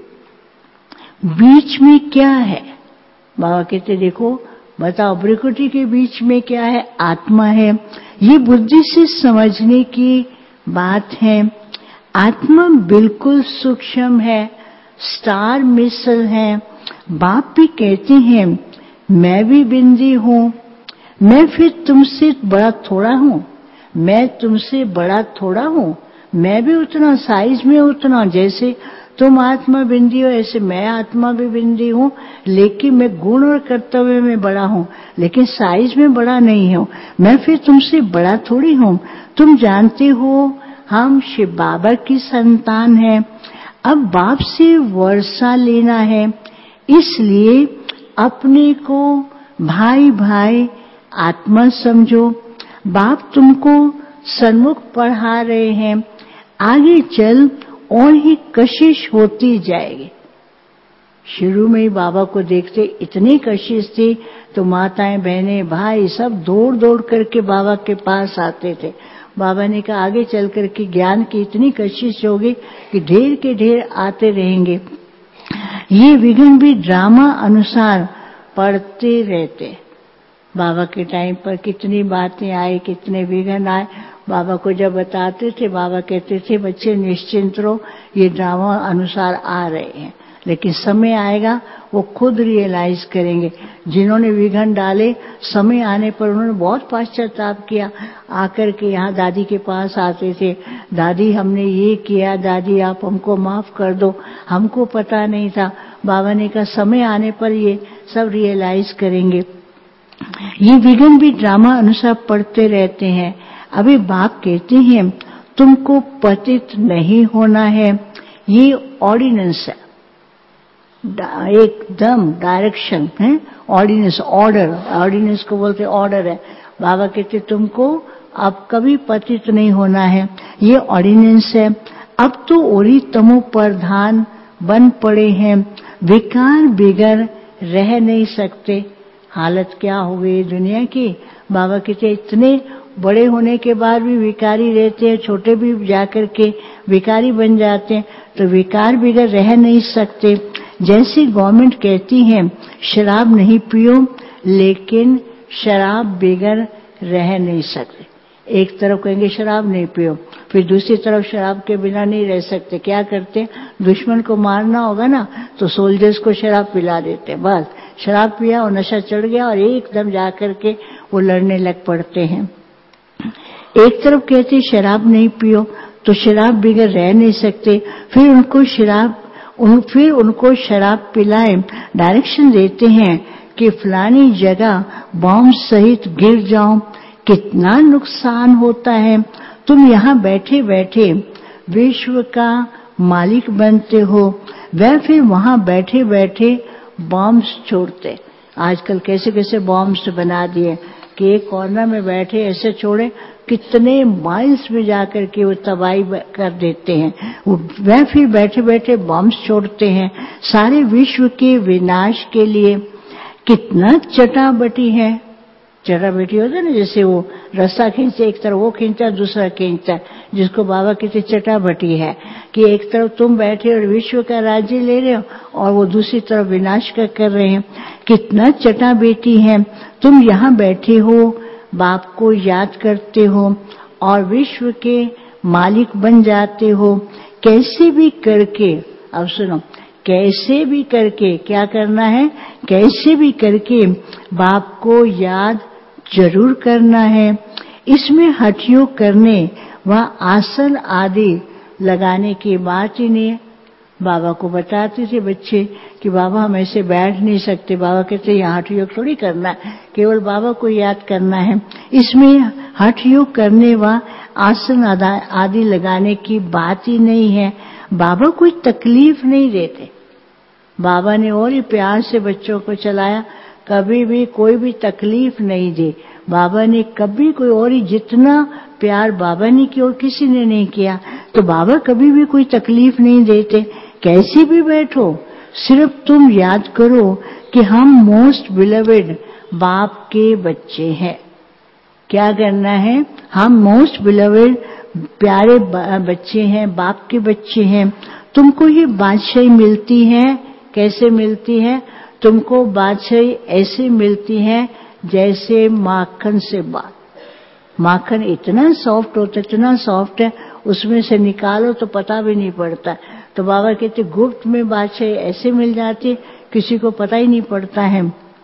बीच में क्या है? बाबा कहते देखो बताओ, भ्रिकुटी के बीच में क्या है? आत्मा है। ये बुद्धि से समझने की बात है। आत्मा बिल्कुल सूक्ष्म है, स्टार मिसल है। बाप भी कहते हैं मैं भी बिंदी हूँ, मैं फिर तुमसे बड़ा थोड़ा हूँ, मैं तुमसे बड़ा थोड़ा हूँ, मैं भी उतना साइज में उतना, जैसे तुम आत्मा बिंदी हो ऐसे मैं आत्मा भी बिंदी हूँ, लेकिन मैं गुण और कर्तव्य में बड़ा हूँ, लेकिन साइज में बड़ा नहीं हूँ। मैं फिर तुमसे बड़ा थोड़ी हूँ। तुम जानते हो हम शिव बाबा की संतान हैं। अब बाप से वर्षा लेना है, इसलिए अपने को भाई भाई आत्मा समझो। बाप तुमको सन्मुख पढ़ा रहे हैं, आगे चल और ही कशिश होती जाएगी। शुरू में ही बाबा को देखते इतनी कशिश थी, तो माताएं बहनें भाई सब दौड़ दौड़ करके बाबा के पास आते थे। बाबा ने कहा आगे चल करके ज्ञान की इतनी कशिश होगी कि ढेर के ढेर आते रहेंगे। ये विघ्न भी ड्रामा अनुसार पढ़ते रहते। बाबा के टाइम पर कितनी बातें आई, कितने विघ्न आए, बाबा को जब बताते थे बाबा कहते थे बच्चे निश्चिंत रहो, ये ड्रामा अनुसार आ रहे हैं, लेकिन समय आएगा वो खुद रियलाइज करेंगे। जिन्होंने विघ्न डाले समय आने पर उन्होंने बहुत पश्चाताप किया। आकर के यहाँ दादी के पास आते थे, दादी हमने ये किया, दादी आप हमको माफ कर दो, हमको पता नहीं था। बाबा ने कहा समय आने पर ये सब रियलाइज करेंगे। ये विघ्न भी ड्रामा अनुसार पढ़ते रहते हैं। अभी बाप कहते हैं तुमको पतित नहीं होना है, ये ऑर्डिनेंस है, एकदम डायरेक्शन है। ऑर्डिनेंस ऑर्डर, ऑर्डिनेंस को बोलते ऑर्डर है। बाबा कहते तुमको अब कभी पतित नहीं होना है, ये ऑर्डिनेंस है। अब तो ओरी तमो प्रधान बन पड़े हैं, विकार बिगर रह नहीं सकते। हालत क्या हो गई दुनिया की। बाबा कहते इतने बड़े होने के बाद भी विकारी रहते हैं, छोटे भी जाकर के विकारी बन जाते हैं, तो विकार बिगर रह नहीं सकते। जैसे गवर्नमेंट कहती है शराब नहीं पियो, लेकिन शराब बिगर रह नहीं सकते। एक तरफ कहेंगे शराब नहीं पियो, फिर दूसरी तरफ शराब के बिना नहीं रह सकते। क्या करते? दुश्मन को मारना होगा ना, तो सोल्जर्स को शराब पिला देते, बस शराब पिया और नशा चढ़ गया और एकदम जाकर के वो लड़ने लग पड़ते हैं। एक तरफ कहते शराब नहीं पियो, तो शराब बिगर रह नहीं सकते, फिर उनको शराब पिलाए, डायरेक्शन देते हैं कि फलानी जगह बॉम्ब सहित गिर जाओ, कितना नुकसान होता है। तुम यहाँ बैठे बैठे विश्व का मालिक बनते हो, वह फिर वहां बैठे बैठे बॉम्ब्स छोड़ते। आजकल कैसे कैसे बॉम्ब्स बना दिए कि एक कॉर्नर में बैठे ऐसे छोड़े, कितने माइल्स में जाकर के वो तबाही कर देते हैं। वह फिर बैठे बैठे बॉम्ब्स छोड़ते हैं सारे विश्व के विनाश के लिए। कितना चटाबटी है। चटाबटी होता है ना, जैसे वो रस्सा खींचे, एक तरफ वो खींचा दूसरा खींचता, जिसको बाबा कहते चटाबटी है कि एक तरफ तुम बैठे और विश्व का राज्य ले रहे हो और वो दूसरी तरफ विनाश का कर रहे हैं। कितना चटाबेटी है। तुम यहाँ बैठे हो, बाप को याद करते हो और विश्व के मालिक बन जाते हो। कैसे भी करके, अब सुनो, कैसे भी करके क्या करना है, कैसे भी करके बाप को याद जरूर करना है। इसमें हठ योग करने व आसन आदि लगाने की बात ही नहीं है। बाबा को बताते थे बच्चे कि बाबा हम ऐसे बैठ नहीं सकते। बाबा कहते यहाँ हठ योग थोड़ी करना है, केवल बाबा को याद करना है। इसमें हठ योग करने व आसन आदि लगाने की बात ही नहीं है। बाबा कोई तकलीफ नहीं देते। बाबा ने और ही प्यार से बच्चों को चलाया, कभी भी कोई भी तकलीफ नहीं दी। बाबा ने कभी कोई और ही, जितना प्यार बाबा ने किया और किसी ने नहीं किया। तो बाबा कभी भी कोई तकलीफ नहीं देते। कैसे भी बैठो, सिर्फ तुम याद करो कि हम मोस्ट बिलवेड बाप के बच्चे हैं। क्या करना है, हम मोस्ट बिलवेड प्यारे बच्चे हैं, बाप के बच्चे हैं। तुमको ये बादशाही मिलती है। कैसे मिलती है? तुमको बादशाही ऐसे मिलती है जैसे माखन से बात। माखन इतना सॉफ्ट होता है, इतना सॉफ्ट है, उसमें से निकालो तो पता भी नहीं पड़ता। तो बाबा कहते गुप्त में बादशाही ऐसे मिल जाती, किसी को पता ही नहीं पड़ता है।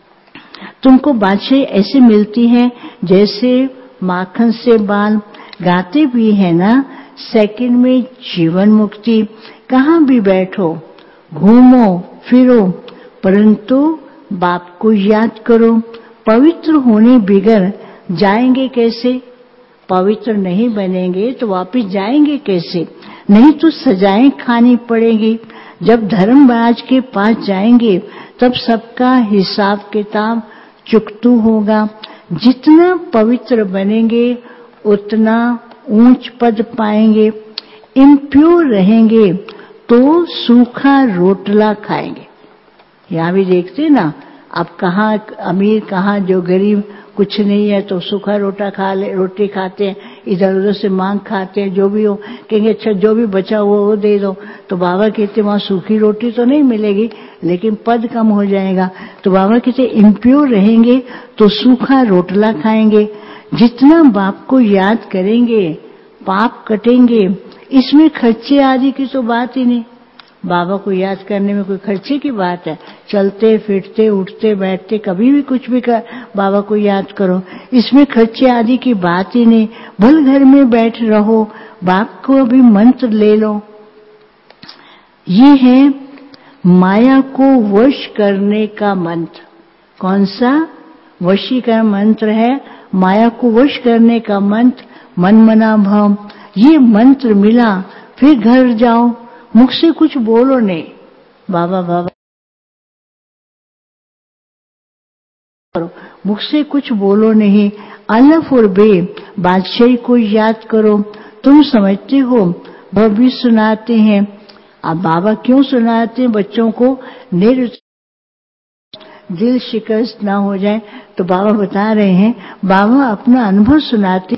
तुमको बादशाही ऐसे मिलती है जैसे माखन से बाल। गाते भी है ना, सेकंड में जीवन मुक्ति। कहाँ भी बैठो, घूमो फिरो, परंतु बाप को याद करो। पवित्र होने बिगर जाएंगे कैसे? पवित्र नहीं बनेंगे तो वापस जाएंगे कैसे? नहीं तो सजाएं खानी पड़ेगी। जब धर्मराज के पास जाएंगे तब सबका हिसाब किताब चुकतू होगा। जितना पवित्र बनेंगे उतना ऊंच पद पाएंगे। इम्प्योर रहेंगे तो सूखा रोटला खाएंगे। यहाँ भी देखते ना, अब कहाँ अमीर कहाँ जो गरीब, कुछ नहीं है तो सूखा रोटी खाते हैं, इधर उधर से मांग खाते हैं। जो भी हो कहेंगे अच्छा जो भी बचा हुआ वो दे दो। तो बाबा कहते वहाँ सूखी रोटी तो नहीं मिलेगी लेकिन पद कम हो जाएगा। तो बाबा कहते इम्प्योर रहेंगे तो सूखा रोटला खाएंगे। जितना बाप को याद करेंगे पाप कटेंगे। इसमें खर्चे आदि की तो बात ही नहीं। बाबा को याद करने में कोई खर्चे की बात है? चलते फिरते उठते बैठते कभी भी कुछ भी कर बाबा को याद करो। इसमें खर्चे आदि की बात ही नहीं। भल घर में बैठ रहो, बाप को अभी मंत्र ले लो। ये है माया को वश करने का मंत्र। कौन सा? वशी का मंत्र है, माया को वश करने का मंत्र मन मना भव। ये मंत्र मिला फिर घर जाओ, मुख से कुछ बोलो नहीं, बाबा बाबा करो, मुख से कुछ बोलो नहीं। अलफ और बे बादशाही को याद करो। तुम समझते हो वह भी सुनाते हैं। अब बाबा क्यों सुनाते हैं बच्चों को? दिल शिकस्त ना हो जाए। तो बाबा बता रहे हैं, बाबा अपना अनुभव सुनाते,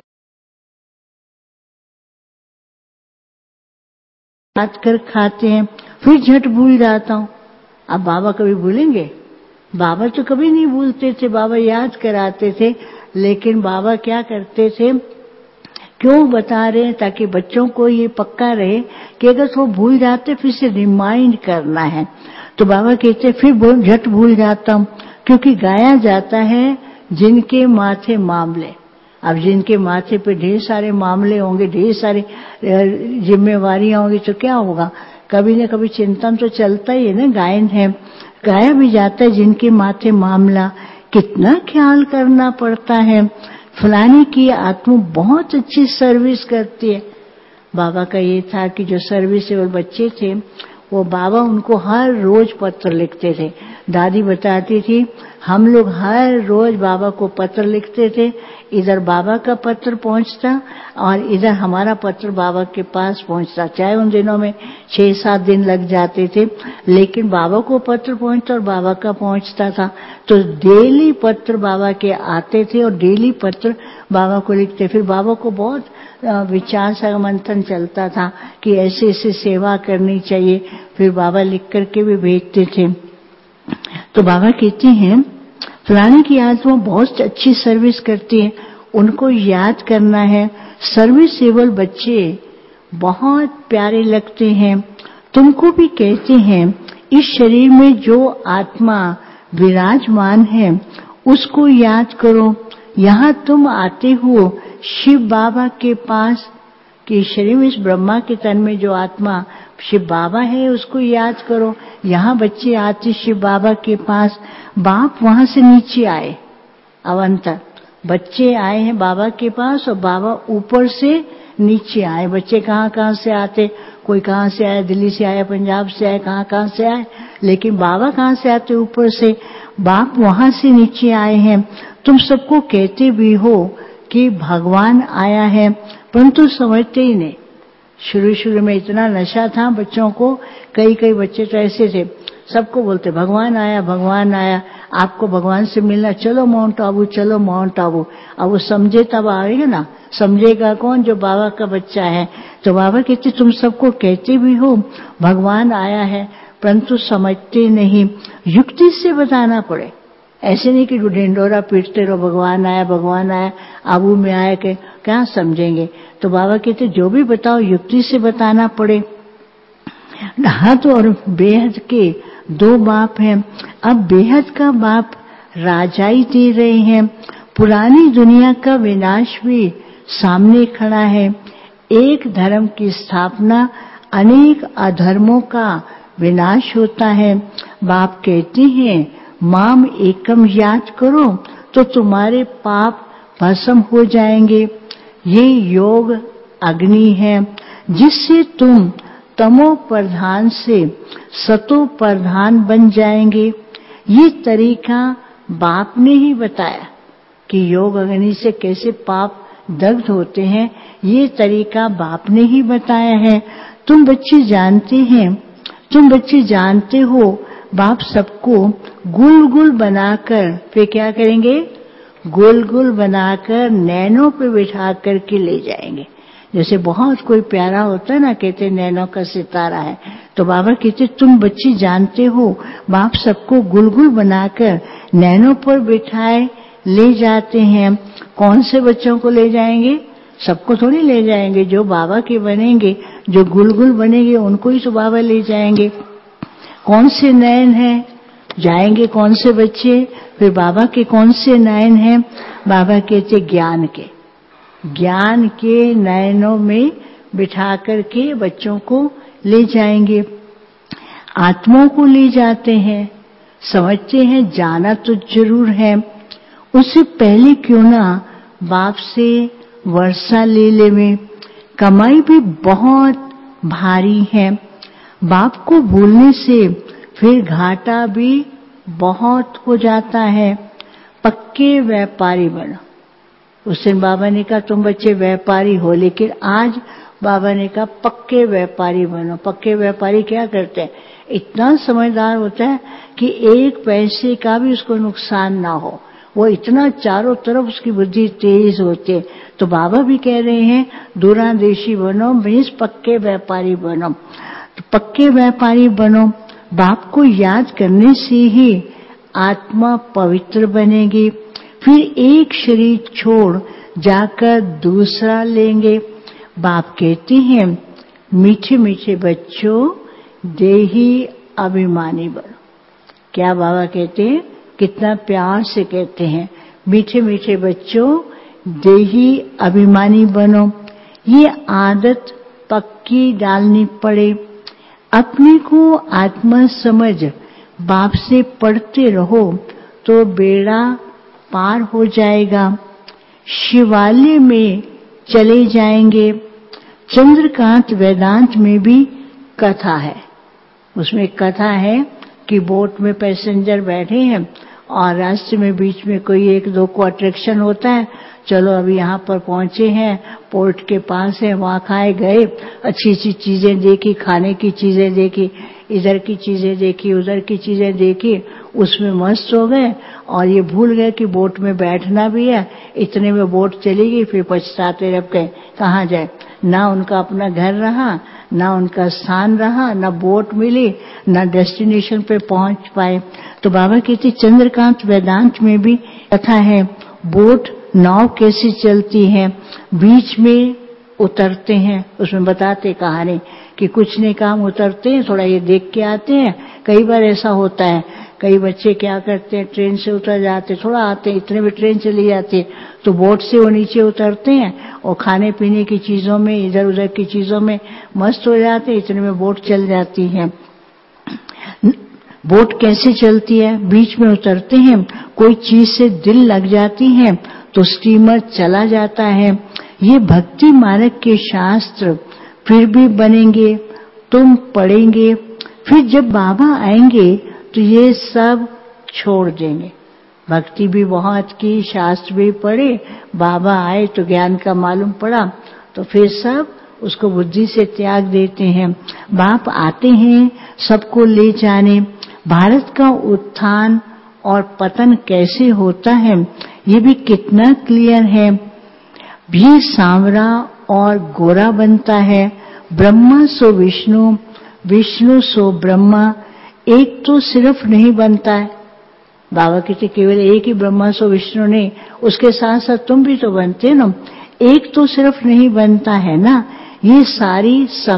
बात कर खाते हैं फिर झट भूल जाता हूँ। अब बाबा कभी भूलेंगे? बाबा तो कभी नहीं भूलते थे, बाबा याद कराते थे। लेकिन बाबा क्या करते थे, क्यों बता रहे हैं? ताकि बच्चों को ये पक्का रहे कि अगर वो भूल जाते फिर से रिमाइंड करना है। तो बाबा कहते फिर झट भूल जाता हूँ, क्योंकि गाया जाता है जिनके माथे मामले। अब जिनके माथे पे ढेर सारे मामले होंगे, ढेर सारी जिम्मेवारियां होंगी तो क्या होगा? कभी न कभी चिंतन तो चलता ही है ना। गायन है, गाया भी जाता है जिनके माथे मामला। कितना ख्याल करना पड़ता है। फलाने की आत्मा बहुत अच्छी सर्विस करती है। बाबा का ये था कि जो सर्विसेबल बच्चे थे वो बाबा उनको हर रोज पत्र लिखते थे। दादी बताती थी हम लोग हर रोज बाबा को पत्र लिखते थे। इधर बाबा का पत्र पहुंचता और इधर हमारा पत्र बाबा के पास पहुंचता। चाहे उन दिनों में 6-7 दिन लग जाते थे, लेकिन बाबा को पत्र पहुंचता और बाबा का पहुंचता था। तो डेली पत्र बाबा के आते थे और डेली पत्र बाबा को लिखते। फिर बाबा को बहुत विचार सा मंथन चलता था कि ऐसे ऐसे सेवा करनी चाहिए। फिर बाबा लिख करके भी भेजते थे। तो बाबा कहते हैं फलाने की आत्मा बहुत अच्छी सर्विस करती है, उनको याद करना है। सर्विसेबल बच्चे बहुत प्यारे लगते हैं। तुमको भी कहते हैं इस शरीर में जो आत्मा विराजमान है उसको याद करो। यहाँ तुम आते हो शिव बाबा के पास कि शरीर में इस ब्रह्मा के तन में जो आत्मा शिव बाबा है उसको याद करो। यहाँ बच्चे आते शिव बाबा के पास, बाप वहां से नीचे आए। अवंतर बच्चे आए हैं बाबा के पास और बाबा ऊपर से नीचे आए। बच्चे कहाँ कहाँ से आते, कोई कहाँ से आया, दिल्ली से आया, पंजाब से आया, कहाँ कहाँ से आए, लेकिन बाबा कहाँ से आते, ऊपर से। बाप वहां से नीचे आए हैं। तुम सबको कहते भी हो कि भगवान आया है, परंतु समझते ही नहीं। शुरू में इतना नशा था बच्चों को, कई बच्चे तो ऐसे थे, सबको बोलते भगवान आया भगवान आया, आपको भगवान से मिलना, चलो माउंट आबू, चलो माउंट आबू। अब वो समझे तब आएगा ना, समझेगा कौन, जो बाबा का बच्चा है। तो बाबा कहते तुम सबको कहते भी हो भगवान आया है, परंतु समझते नहीं। युक्ति से बताना पड़े, ऐसे नहीं कि ढिंडोरा पीटते रहो भगवान आया आबू में आया के क्या समझेंगे। तो बाबा कहते जो भी बताओ युक्ति से बताना पड़े। हद और बेहद के 2 बाप हैं। अब बेहद का बाप राजाई दे रहे हैं। पुरानी दुनिया का विनाश भी सामने खड़ा है। एक धर्म की स्थापना, अनेक अधर्मों का विनाश होता है। बाप कहते हैं माम एकम याद करो तो तुम्हारे पाप भस्म हो जाएंगे। ये योग अग्नि है जिससे तुम तमो प्रधान से सतो प्रधान बन जाएंगे। ये तरीका बाप ने ही बताया कि योग अग्नि से कैसे पाप दग्ध होते हैं, ये तरीका बाप ने ही बताया है। तुम बच्चे जानते हो बाप सबको गुल गुल बनाकर फिर क्या करेंगे, गोल गोल बनाकर नैनों पे बिठा करके ले जाएंगे। जैसे बहुत कोई प्यारा होता है ना, कहते नैनों का सितारा है। तो बाबा कहते तुम बच्चे जानते हो बाप सबको गुल गुल बनाकर नैनों पर बिठाए ले जाते हैं। कौन से बच्चों को ले जाएंगे, सबको थोड़ी ले जाएंगे। जो बाबा के बनेंगे, जो गुल गुल बनेंगे, उनको ही तो बाबा ले जाएंगे। कौन से नयन हैं, जाएंगे कौन से बच्चे, फिर बाबा के कौन से नयन हैं, बाबा कहते ज्ञान के नयनों में बिठा करके बच्चों को ले जाएंगे। आत्माओं को ले जाते हैं, समझते हैं जाना तो जरूर है, उससे पहले क्यों ना बाप से वर्षा ले लेवे। कमाई भी बहुत भारी है, बाप को भूलने से फिर घाटा भी बहुत हो जाता है। पक्के व्यापारी बनो। उस दिन बाबा ने कहा तुम बच्चे व्यापारी हो, लेकिन आज बाबा ने कहा पक्के व्यापारी बनो। पक्के व्यापारी क्या करते हैं, इतना समझदार होता है कि 1 पैसे का भी उसको नुकसान ना हो, वो इतना चारों तरफ उसकी बुद्धि तेज होती है। तो बाबा भी कह रहे हैं दूरदेशी बनो, मीन्स पक्के व्यापारी बनो। तो पक्के व्यापारी बनो, बाप को याद करने से ही आत्मा पवित्र बनेगी। फिर एक शरीर छोड़ जाकर दूसरा लेंगे। बाप कहते हैं मीठे मीठे बच्चों देही अभिमानी बनो। क्या बाबा कहते हैं, कितना प्यार से कहते हैं, मीठे मीठे बच्चों देही अभिमानी बनो। ये आदत पक्की डालनी पड़े। अपने को आत्मा समझ बाप से पढ़ते रहो तो बेड़ा पार हो जाएगा। शिवालय में चले जाएंगे। चंद्रकांत वेदांत में भी कथा है। उसमें कथा है कि बोट में पैसेंजर बैठे हैं और रास्ते में बीच में कोई एक दो को अट्रैक्शन होता है, चलो अभी यहाँ पर पहुंचे हैं, पोर्ट के पास है, वहां खाए गए, अच्छी अच्छी चीजें देखी, खाने की चीजें देखी, इधर की चीजें देखी, उधर की चीजें देखी, उसमें मस्त हो गए और ये भूल गए कि बोट में बैठना भी है। इतने में बोट चली गई, फिर पछताते रह गए कहाँ जाए। ना उनका अपना घर रहा, ना उनका स्थान रहा, ना बोट मिली, ना डेस्टिनेशन पे पहुंच पाए। तो बाबा कहते चंद्रकांत वेदांत में भी कथा है, बोट नाव कैसे चलती है, बीच में उतरते हैं, उसमें बताते कहानी कि कुछ नहीं काम उतरते हैं, थोड़ा ये देख के आते हैं। कई बार ऐसा होता है, कई बच्चे क्या करते हैं, ट्रेन से उतर जाते, थोड़ा आते हैं, इतने में ट्रेन चली जाती है, तो बोट से वो नीचे उतरते हैं और खाने पीने की चीजों में, इधर उधर की चीजों में मस्त हो जाते हैं, इतने में बोट चल जाती है। बोट कैसे चलती है, बीच में उतरते हैं, कोई चीज से दिल लग जाती है तो स्टीमर चला जाता है। ये भक्ति मार्ग के शास्त्र फिर भी बनेंगे, तुम पढ़ेंगे, फिर जब बाबा आएंगे तो ये सब छोड़ देंगे। भक्ति भी बहुत की, शास्त्र भी पढ़े, बाबा आए तो ज्ञान का मालूम पड़ा तो फिर सब उसको बुद्धि से त्याग देते हैं। बाप आते हैं सबको ले जाने। भारत का उत्थान और पतन कैसे होता है ये भी कितना क्लियर है। भी सांवरा और गोरा बनता है, ब्रह्मा सो विष्णु, विष्णु सो ब्रह्मा, एक तो सिर्फ नहीं बनता है। बाबा कहते केवल एक ही ब्रह्मा सो विष्णु नहीं, उसके साथ साथ तुम भी तो बनते ना, एक तो सिर्फ नहीं बनता है ना। ये सारी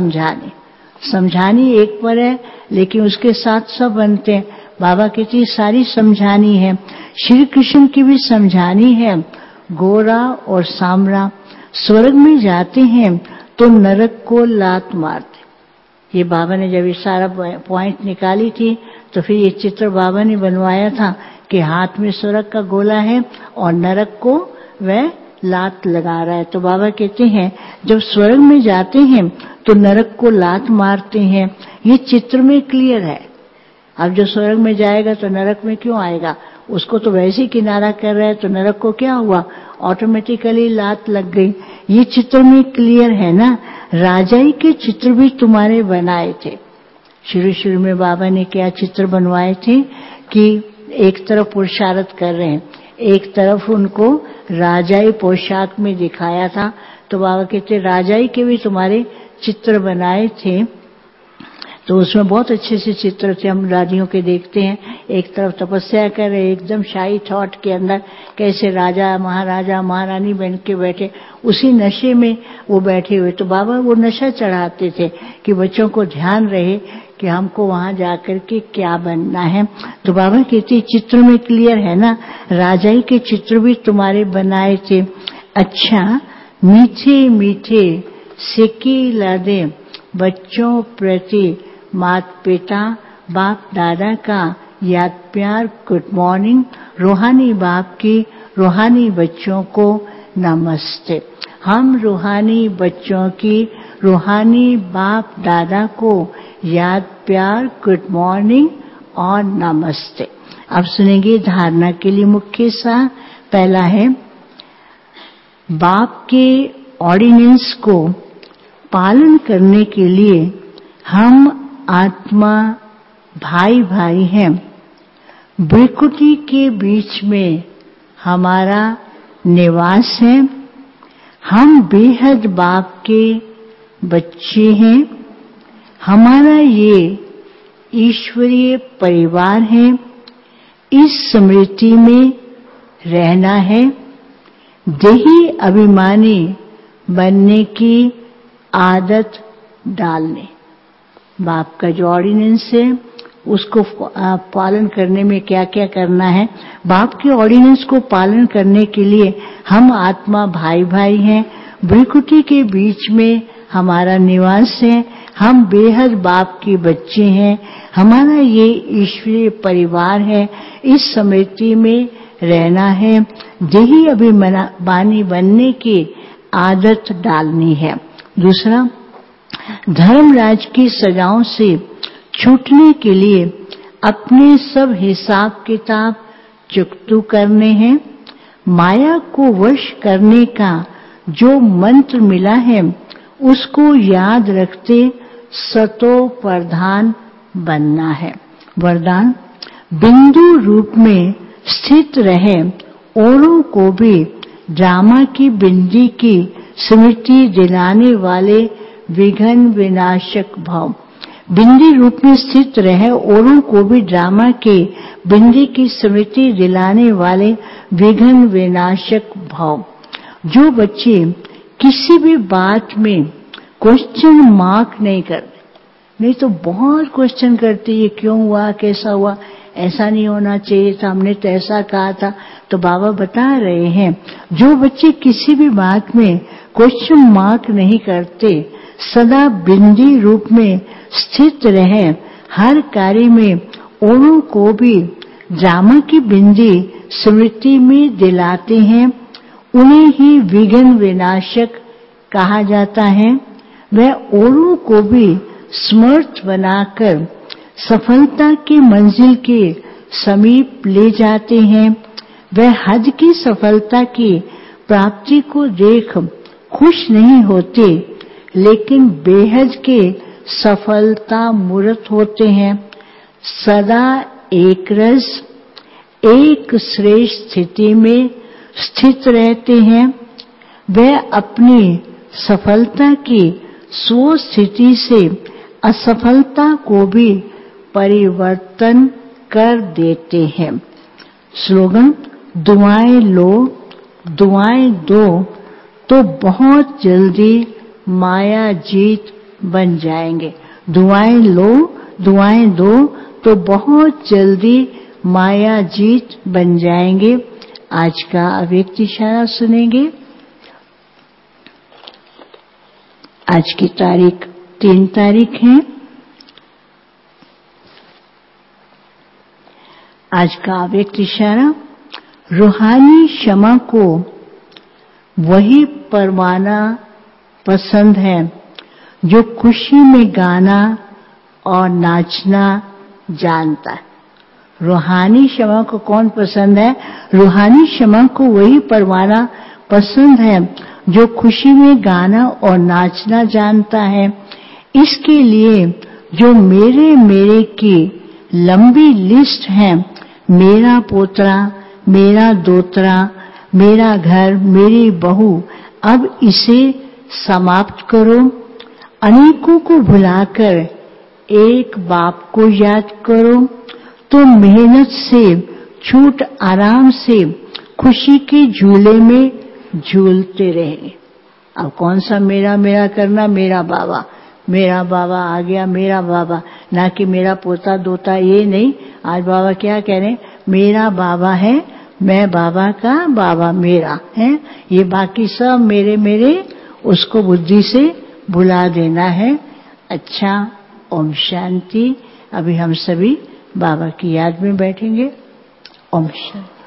समझानी एक पर है, लेकिन उसके साथ सब बनते हैं। बाबा कहते सारी समझानी है। श्री कृष्ण की भी समझानी है, गोरा और सांवरा। स्वर्ग में जाते हैं तो नरक को लात मारते। ये बाबा ने जब ये सारा पॉइंट निकाली थी तो फिर ये चित्र बाबा ने बनवाया था कि हाथ में स्वर्ग का गोला है और नरक को वह लात लगा रहा है। तो बाबा कहते हैं जब स्वर्ग में जाते हैं तो नरक को लात मारते हैं। ये चित्र में क्लियर है। अब जो स्वर्ग में जाएगा तो नरक में क्यों आएगा, उसको तो वैसे ही किनारा कर रहा है, तो नरक को क्या हुआ, ऑटोमेटिकली लात लग गई। ये चित्र में क्लियर है ना। राजाई के चित्र भी तुम्हारे बनाए थे। शुरू में बाबा ने क्या चित्र बनवाए थे कि एक तरफ पुरुषार्थ कर रहे हैं, एक तरफ उनको राजाई पोशाक में दिखाया था। तो बाबा कहते राजाई के भी तुम्हारे चित्र बनाए थे। तो उसमें बहुत अच्छे से चित्र थे, हम राजियों के देखते हैं, एक तरफ तपस्या कर रहे, एकदम शाही थॉट के अंदर, कैसे राजा महाराजा महारानी बन के बैठे, उसी नशे में वो बैठे हुए। तो बाबा वो नशा चढ़ाते थे कि बच्चों को ध्यान रहे कि हमको वहां जाकर के क्या बनना है। तो बाबा कहते चित्र में क्लियर है ना, राजाई के चित्र भी तुम्हारे बनाए थे। अच्छा मीठे मीठे सिक्के लादे बच्चों प्रति माता पिता बाप दादा का याद प्यार गुड मॉर्निंग। रूहानी बाप की रूहानी बच्चों को नमस्ते। हम रूहानी बच्चों की रूहानी बाप दादा को याद प्यार गुड मॉर्निंग और नमस्ते। अब सुनेंगे धारणा के लिए मुख्य सा। पहला है बाप के ऑर्डिनेंस को पालन करने के लिए हम आत्मा भाई भाई हैं। ब्रिकुटी के बीच में हमारा निवास है। हम बेहद बाप के बच्चे हैं। हमारा ये ईश्वरीय परिवार है। इस स्मृति में रहना है। देही अभिमानी बनने की आदत डालने। बाप का जो ऑर्डिनेंस है उसको पालन करने में क्या क्या करना है। बाप के ऑर्डिनेंस को पालन करने के लिए हम आत्मा भाई भाई हैं। भ्रिकुटी के बीच में हमारा निवास है। हम बेहद बाप के बच्चे हैं। हमारा ये ईश्वरीय परिवार है। इस स्मृति में रहना है। देही अभिमानी बनने की आदत डालनी है। दूसरा, धर्मराज की सजाओं से छूटने के लिए अपने सब हिसाब किताब चुकतू करने हैं। माया को वश करने का जो मंत्र मिला है उसको याद रखते सतो प्रधान बनना है। वरदान, बिंदु रूप में स्थित रहे औरों को भी ड्रामा की बिंदी की स्मृति दिलाने वाले विघ्न विनाशक भाव। बिंदी रूप में स्थित रहे औरों को भी ड्रामा के बिंदी की स्मृति दिलाने वाले विघ्न विनाशक भाव। जो बच्चे किसी भी बात में क्वेश्चन मार्क नहीं करते, नहीं तो बहुत क्वेश्चन करते, ये क्यों हुआ, कैसा हुआ, ऐसा नहीं होना चाहिए था, हमने तो ऐसा कहा था। तो बाबा बता रहे हैं, जो बच्चे किसी भी बात में क्वेश्चन मार्क नहीं करते, सदा बिंदी रूप में स्थित रहे, हर कार्य में औरों को भी ड्रामा की बिंदी स्मृति में दिलाते हैं, उन्हें ही विघ्न विनाशक कहा जाता है। वह औरों को भी समर्थ बनाकर सफलता की मंजिल के समीप ले जाते हैं। वह हद की सफलता की प्राप्ति को देख खुश नहीं होते, लेकिन बेहद के सफलता मूर्त होते हैं। सदा एक रस एक श्रेष्ठ स्थिति में स्थित रहते हैं। वह अपनी सफलता की स्व स्थिति से असफलता को भी परिवर्तन कर देते हैं। स्लोगन, दुआएं लो दुआएं दो तो बहुत जल्दी माया जीत बन जाएंगे। दुआएं लो दुआएं दो तो बहुत जल्दी माया जीत बन जाएंगे। आज का अव्यक्त इशारा सुनेंगे। आज की तारीख 3 तारीख है। आज का अव्यक्त इशारा, रूहानी क्षमा को वही परवाना पसंद है जो खुशी में गाना और नाचना जानता है। रूहानी क्षमा को कौन पसंद है? रूहानी क्षमा को वही परवाना पसंद है जो खुशी में गाना और नाचना जानता है। इसके लिए जो मेरे मेरे की लंबी लिस्ट है, मेरा पोतरा, मेरा दोतरा, मेरा घर, मेरी बहू, अब इसे समाप्त करो। अनेकों को भुलाकर एक बाप को याद करो तो मेहनत से छूट आराम से खुशी के झूले में झूलते रहेंगे। अब कौन सा मेरा मेरा करना, मेरा बाबा आ गया, मेरा बाबा, ना कि मेरा पोता दोता, ये नहीं। आज बाबा क्या कह रहे हैं? मेरा बाबा है, मैं बाबा का बाबा मेरा है, ये बाकी सब मेरे मेरे, उसको बुद्धि से भुला देना है। अच्छा, ओम शांति। अभी हम सभी बाबा की याद में बैठेंगे। ओम शांति।